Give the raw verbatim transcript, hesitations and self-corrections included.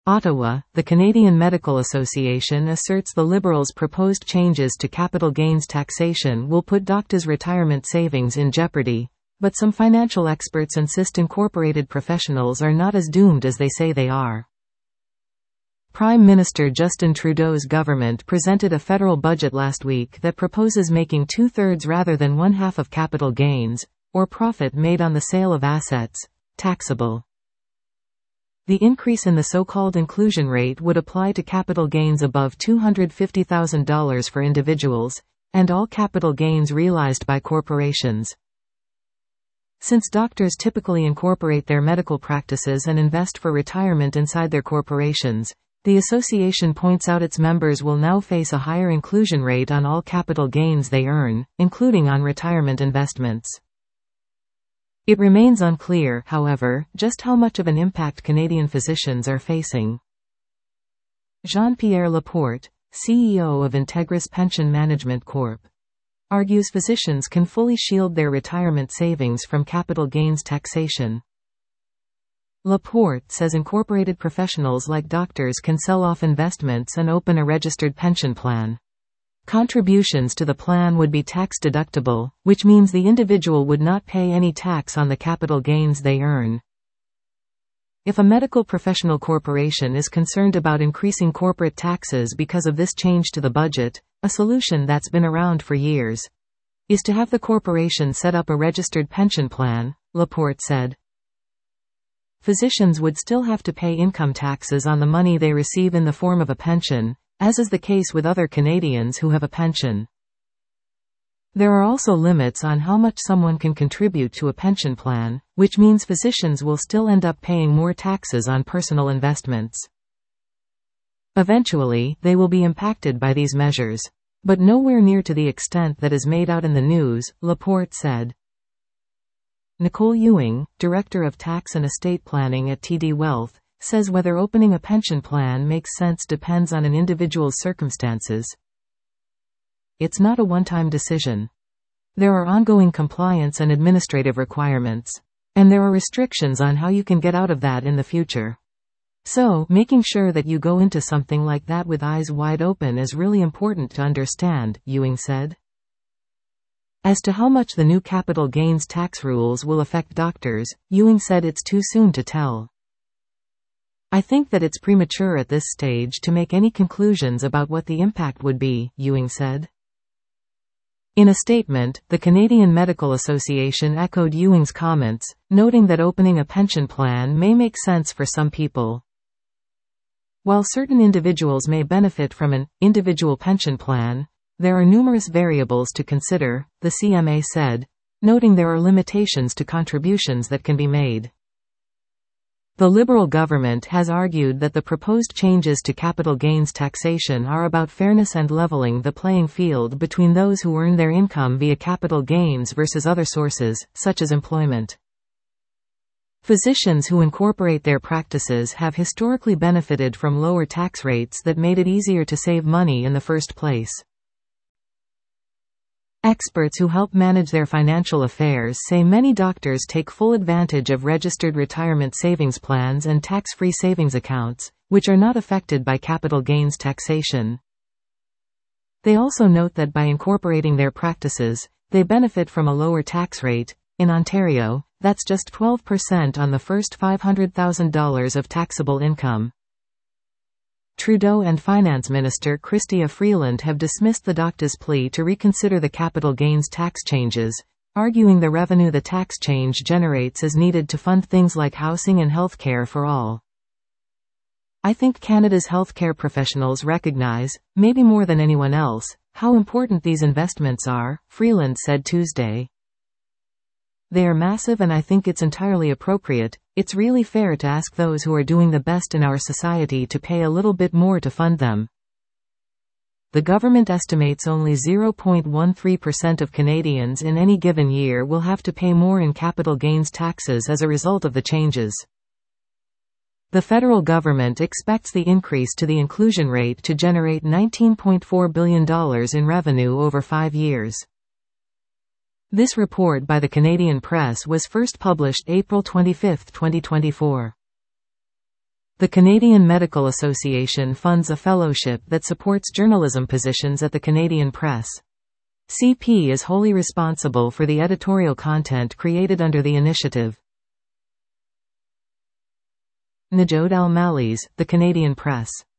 Ottawa, the Canadian Medical Association asserts the Liberals' proposed changes to capital gains taxation will put doctors' retirement savings in jeopardy, but some financial experts insist incorporated professionals are not as doomed as they say they are. Prime Minister Justin Trudeau's government presented a federal budget last week that proposes making two-thirds rather than one-half of capital gains, or profit made on the sale of assets, taxable. The increase in the so-called inclusion rate would apply to capital gains above two hundred fifty thousand dollars for individuals, and all capital gains realized by corporations. Since doctors typically incorporate their medical practices and invest for retirement inside their corporations, the association points out its members will now face a higher inclusion rate on all capital gains they earn, including on retirement investments. It remains unclear, however, just how much of an impact Canadian physicians are facing. Jean-Pierre Laporte, C E O of Integris Pension Management Corporation, argues physicians can fully shield their retirement savings from capital gains taxation. Laporte says incorporated professionals like doctors can sell off investments and open a registered pension plan. Contributions to the plan would be tax-deductible, which means the individual would not pay any tax on the capital gains they earn. If a medical professional corporation is concerned about increasing corporate taxes because of this change to the budget, a solution that's been around for years is to have the corporation set up a registered pension plan, Laporte said. Physicians would still have to pay income taxes on the money they receive in the form of a pension, as is the case with other Canadians who have a pension. There are also limits on how much someone can contribute to a pension plan, which means physicians will still end up paying more taxes on personal investments. Eventually, they will be impacted by these measures, but nowhere near to the extent that is made out in the news, Laporte said. Nicole Ewing, Director of Tax and Estate Planning at T D Wealth, says whether opening a pension plan makes sense depends on an individual's circumstances. It's not a one-time decision. There are ongoing compliance and administrative requirements, and there are restrictions on how you can get out of that in the future. So, making sure that you go into something like that with eyes wide open is really important to understand, Ewing said. As to how much the new capital gains tax rules will affect doctors, Ewing said it's too soon to tell. I think that it's premature at this stage to make any conclusions about what the impact would be, Ewing said. In a statement, the Canadian Medical Association echoed Ewing's comments, noting that opening a pension plan may make sense for some people. While certain individuals may benefit from an individual pension plan, there are numerous variables to consider, the C M A said, noting there are limitations to contributions that can be made. The Liberal government has argued that the proposed changes to capital gains taxation are about fairness and leveling the playing field between those who earn their income via capital gains versus other sources, such as employment. Physicians who incorporate their practices have historically benefited from lower tax rates that made it easier to save money in the first place. Experts who help manage their financial affairs say many doctors take full advantage of registered retirement savings plans and tax-free savings accounts, which are not affected by capital gains taxation. They also note that by incorporating their practices, they benefit from a lower tax rate. In Ontario, that's just twelve percent on the first five hundred thousand dollars of taxable income. Trudeau and Finance Minister Chrystia Freeland have dismissed the doctor's plea to reconsider the capital gains tax changes, arguing the revenue the tax change generates is needed to fund things like housing and health care for all. I think Canada's healthcare professionals recognize, maybe more than anyone else, how important these investments are, Freeland said Tuesday. They are massive and I think it's entirely appropriate. It's really fair to ask those who are doing the best in our society to pay a little bit more to fund them. The government estimates only zero point one three percent of Canadians in any given year will have to pay more in capital gains taxes as a result of the changes. The federal government expects the increase to the inclusion rate to generate nineteen point four billion dollars in revenue over five years. This report by the Canadian Press was first published April twenty-fifth, twenty twenty-four. The Canadian Medical Association funds a fellowship that supports journalism positions at the Canadian Press. C P is wholly responsible for the editorial content created under the initiative. Najod Al-Mallis, The Canadian Press.